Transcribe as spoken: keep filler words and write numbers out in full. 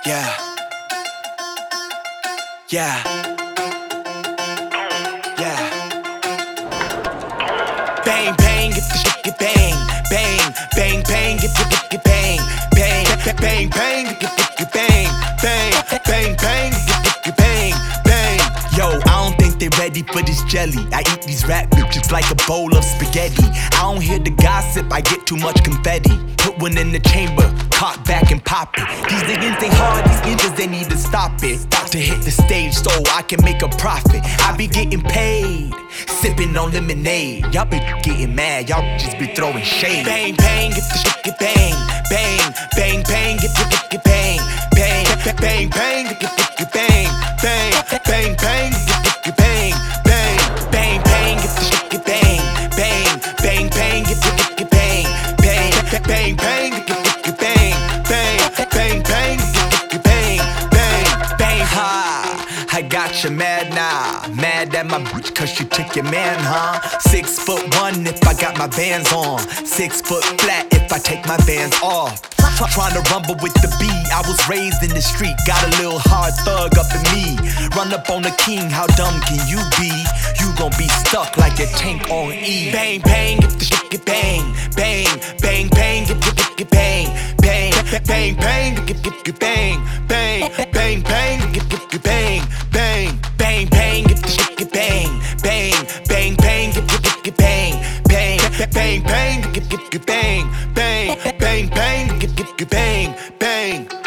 Yeah. Yeah. Yeah. Bang, bang, if the shit get bang. Bang, bang, bang, if the shit get bang. Bang, bang, bang, if the shit get bang. Bang, bang, bang, if the shit get bang. Bang. Yo, I don't think they ready for this jelly. I eat these rap bitches like a bowl of spaghetti. I don't hear the gossip, I get too much confetti. Put one in the chamber, cock back and pop it. These niggas ain't hard, these ninjas they need to stop it. About to hit the stage so I can make a profit. I be getting paid, sipping on lemonade. Y'all be getting mad, y'all just be throwing shade. Bang, bang, if the shit get bang. Bang, bang, bang, if the shit get bang. Bang, bang, bang, if the shit get bang. Bang, bang, bang, if the shit get bang. Bang, bang, bang, if the shit get bang. Bang, bang, bang, if the shit get bang. Bang, bang, bang, if the shit get bang. Bang, bang, bang, if the shit get bang. Bang, bang, ha, I got you mad now. Mad at my bitch cause she took your man, huh? Six foot one if I got my Vans on. Six foot flat if I take my Vans off. Trying to rumble with the B, I was raised in the street. Got a little hard thug up in me. Run up on the king, how dumb can you be? You gon' be stuck like a tank on E. Bang, bang, if the shit get bang. Bang, bang, bang, if the shit get bang. Bang, bang, bang, if the shit get bang. Bang, bang, bang, if the shit get bang. Bang, bang, bang, if the shit get bang. Bang, bang, bang, if the shit get bang. Bang, bang, bang, if the shit get bang. Bang, bang, bang, if the shit get bang. Bang.